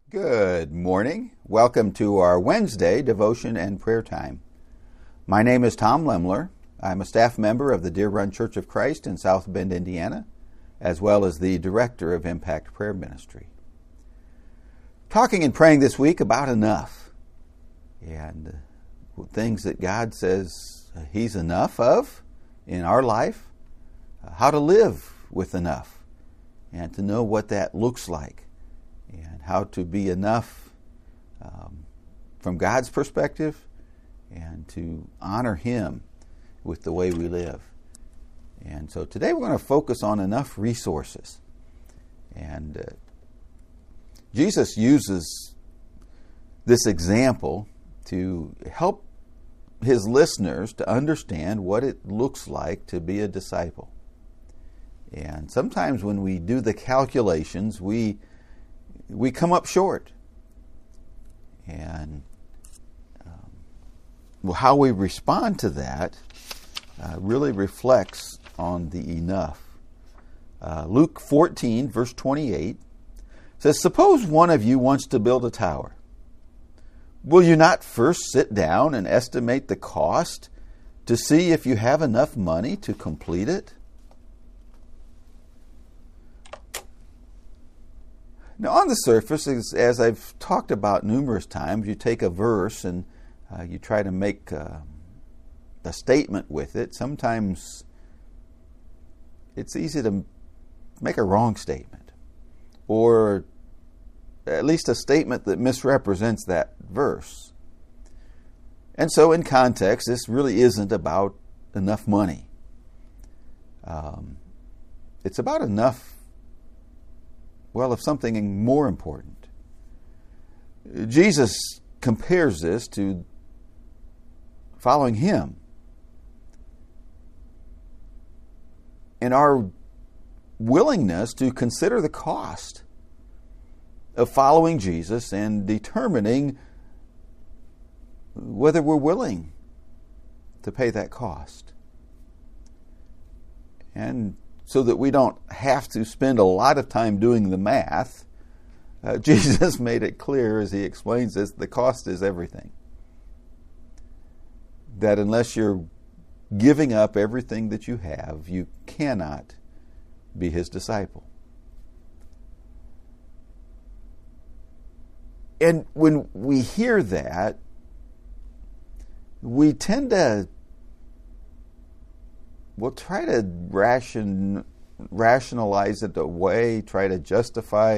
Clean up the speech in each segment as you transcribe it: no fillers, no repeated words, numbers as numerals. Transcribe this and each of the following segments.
Good morning. Welcome to our Wednesday devotion and prayer time. My name is Tom Lemler. I'm a staff member of the Deer Run Church of Christ in South Bend, Indiana, as well as the director of Impact Prayer Ministry. Talking and praying this week about enough and things that God says He's enough of in our life, how to live with enough, and to know what that looks like, and how to be enough from God's perspective and to honor Him with the way we live. And so today we're going to focus on enough resources. And Jesus uses this example to help His listeners to understand what it looks like to be a disciple. And sometimes when we do the calculations, we come up short. And how we respond to that really reflects on the enough. Luke 14, verse 28 says, "Suppose one of you wants to build a tower. Will you not first sit down and estimate the cost to see if you have enough money to complete it?" Now, on the surface, as I've talked about numerous times, you take a verse and you try to make a statement with it. Sometimes it's easy to make a wrong statement, or at least a statement that misrepresents that verse. And so in context, this really isn't about enough money. It's about enough, of something more important. Jesus compares this to following Him. And our willingness to consider the cost of following Jesus and determining whether we're willing to pay that cost. And so that we don't have to spend a lot of time doing the math, Jesus made it clear as He explains this, the cost is everything. That unless you're giving up everything that you have, you cannot be His disciple. And when we hear that, we tend to try to rationalize it away, try to justify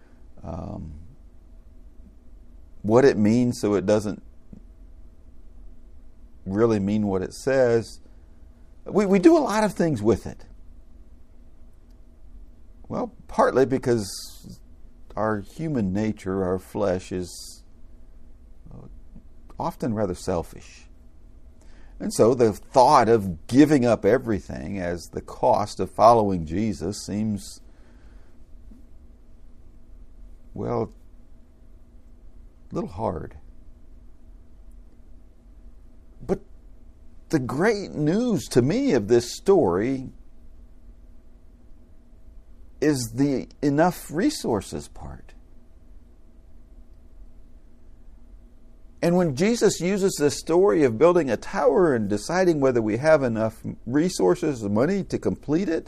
what it means so it doesn't really mean what it says. We do a lot of things with it. Well, partly because our human nature, our flesh, is often rather selfish. And so the thought of giving up everything as the cost of following Jesus seems, a little hard. But the great news to me of this story is the enough resources part. And when Jesus uses this story of building a tower and deciding whether we have enough resources and money to complete it,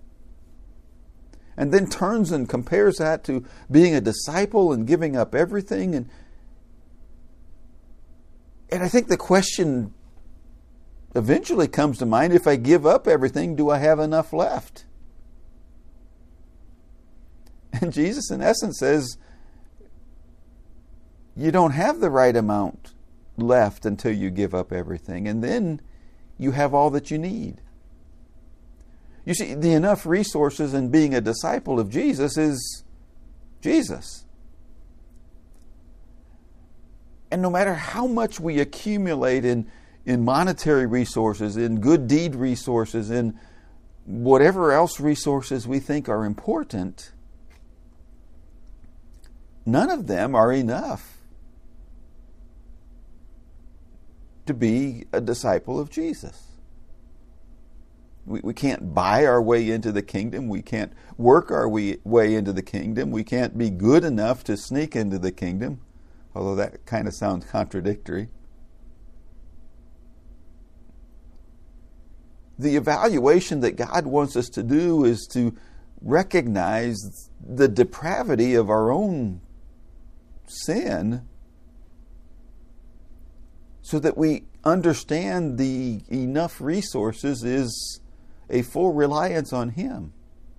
and then turns and compares that to being a disciple and giving up everything, and I think the question eventually comes to mind, if I give up everything, do I have enough left? And Jesus in essence says, you don't have the right amount left until you give up everything. And then you have all that you need. You see, the enough resources in being a disciple of Jesus is Jesus. And no matter how much we accumulate in monetary resources, in good deed resources, in whatever else resources we think are important, none of them are enough to be a disciple of Jesus. We can't buy our way into the kingdom. We can't work our way into the kingdom. We can't be good enough to sneak into the kingdom, although that kind of sounds contradictory. The evaluation that God wants us to do is to recognize the depravity of our own sin so that we understand the enough resources is a full reliance on Him.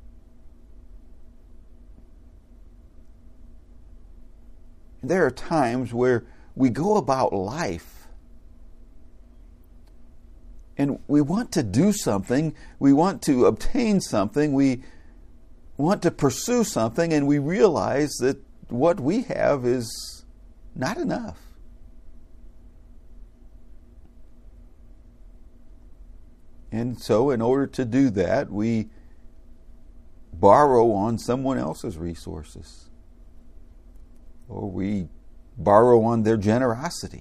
There are times where we go about life and we want to do something, we want to obtain something, we want to pursue something, and we realize that what we have is not enough. And so in order to do that, we borrow on someone else's resources. Or we borrow on their generosity.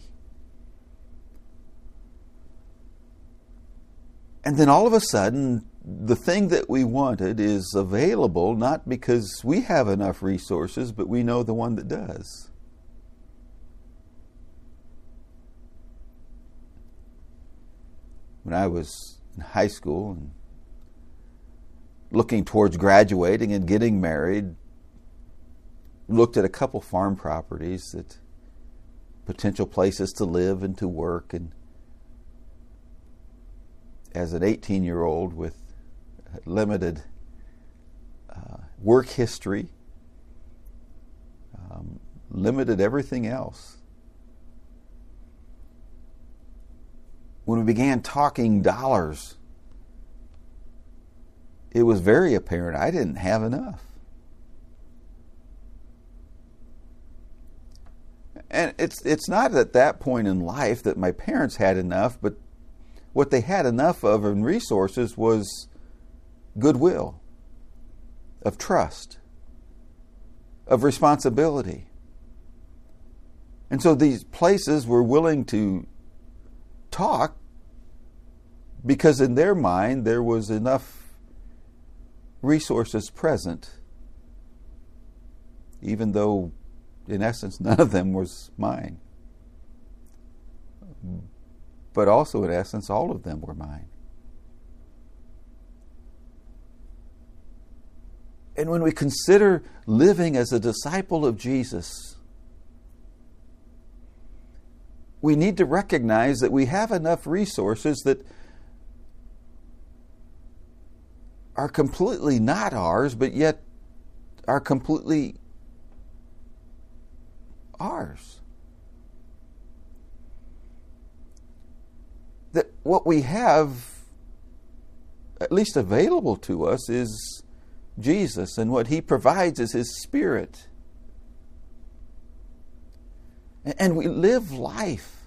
And then all of a sudden, the thing that we wanted is available, not because we have enough resources, but we know the one that does. When I was in high school and looking towards graduating and getting married, looked at a couple farm properties, that potential places to live and to work, and as an 18-year-old with limited work history, limited everything else. When we began talking dollars, it was very apparent I didn't have enough. And it's not at that point in life that my parents had enough, but what they had enough of in resources was goodwill, of trust, of responsibility. And so these places were willing to talk because in their mind there was enough resources present, even though in essence none of them was mine. But also in essence all of them were mine. And when we consider living as a disciple of Jesus, we need to recognize that we have enough resources that are completely not ours, but yet are completely ours. That what we have, at least available to us, is Jesus, and what He provides is His Spirit. And we live life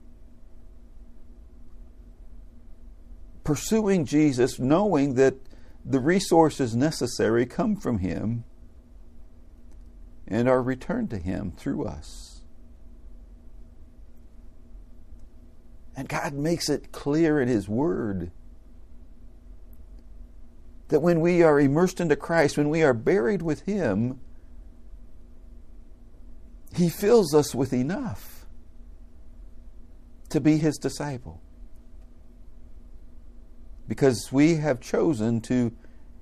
pursuing Jesus, knowing that the resources necessary come from Him and are returned to Him through us. And God makes it clear in His Word that when we are immersed into Christ, when we are buried with Him, He fills us with enough to be His disciple. Because we have chosen to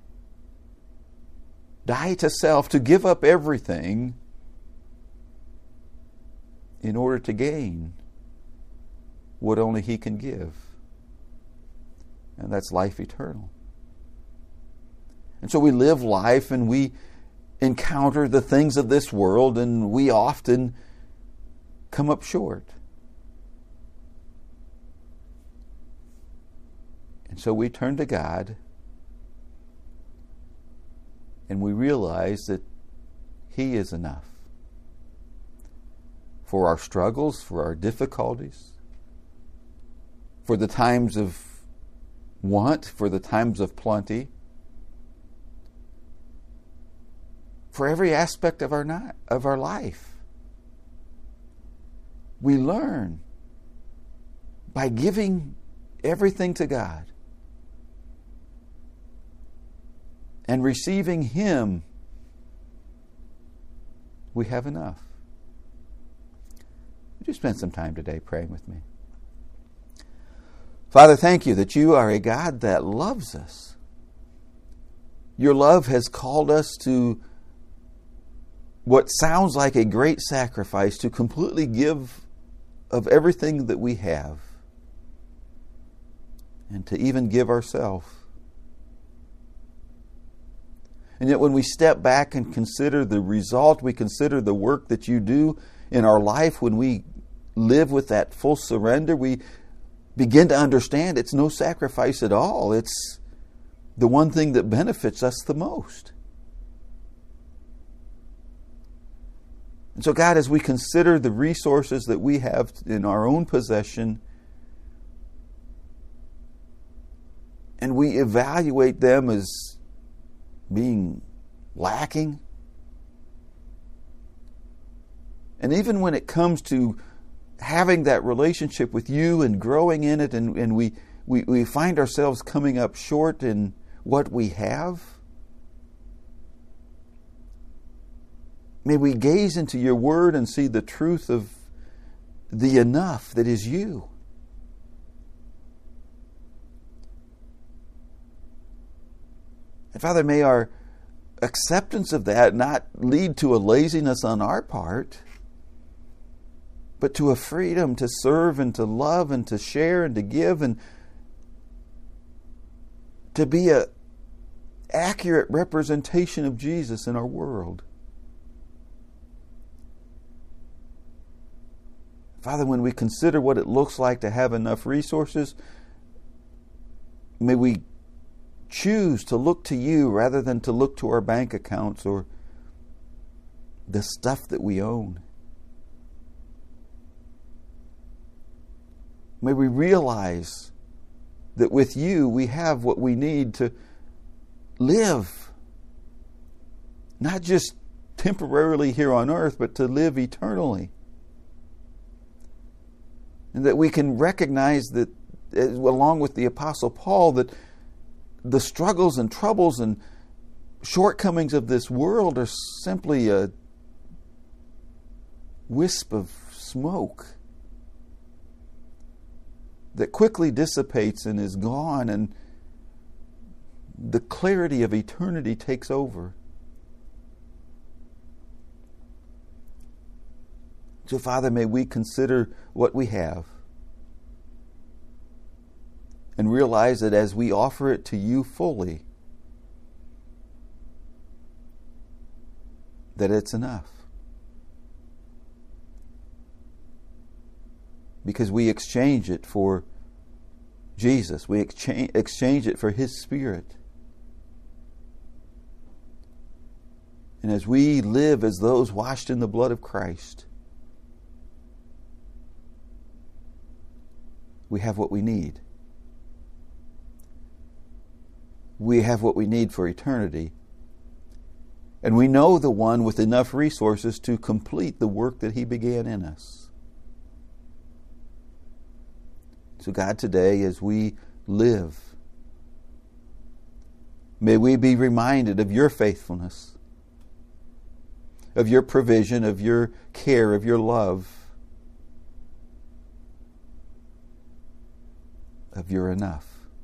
die to self, to give up everything in order to gain what only He can give. And that's life eternal. And so we live life and we encounter the things of this world, and we often come up short. And so we turn to God and we realize that He is enough for our struggles, for our difficulties, for the times of want, for the times of plenty, for every aspect of our life. We learn by giving everything to God and receiving Him, we have enough. Would you spend some time today praying with me? Father, thank you that you are a God that loves us. Your love has called us to what sounds like a great sacrifice, to completely give of everything that we have, and to even give ourselves. And yet when we step back and consider the result, we consider the work that you do in our life, when we live with that full surrender, we begin to understand it's no sacrifice at all. It's the one thing that benefits us the most. And so, God, as we consider the resources that we have in our own possession, and we evaluate them as being lacking, and even when it comes to having that relationship with you and growing in it, and we find ourselves coming up short in what we have, may we gaze into your word and see the truth of the enough that is you. And Father, may our acceptance of that not lead to a laziness on our part, but to a freedom to serve and to love and to share and to give and to be an accurate representation of Jesus in our world. Father, when we consider what it looks like to have enough resources, may we choose to look to you rather than to look to our bank accounts or the stuff that we own. May we realize that with you we have what we need to live, not just temporarily here on earth, but to live eternally. And that we can recognize that, along with the Apostle Paul, that the struggles and troubles and shortcomings of this world are simply a wisp of smoke that quickly dissipates and is gone, and the clarity of eternity takes over. So, Father, may we consider what we have and realize that as we offer it to you fully, that it's enough. Because we exchange it for Jesus. We exchange it for His Spirit. And as we live as those washed in the blood of Christ, we have what we need. We have what we need for eternity. And we know the one with enough resources to complete the work that He began in us. So God, today as we live, may we be reminded of your faithfulness, of your provision, of your care, of your love, of your enough.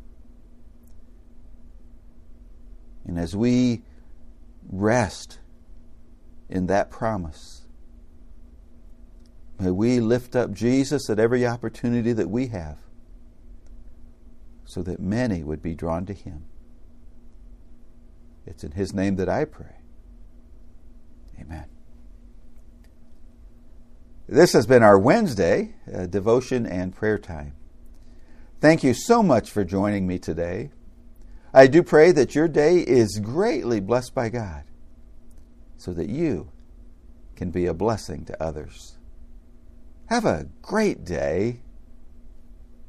And as we rest in that promise, may we lift up Jesus at every opportunity that we have, so that many would be drawn to Him. It's in His name that I pray. Amen. This has been our Wednesday devotion and prayer time. Thank you so much for joining me today. I do pray that your day is greatly blessed by God, so that you can be a blessing to others. Have a great day.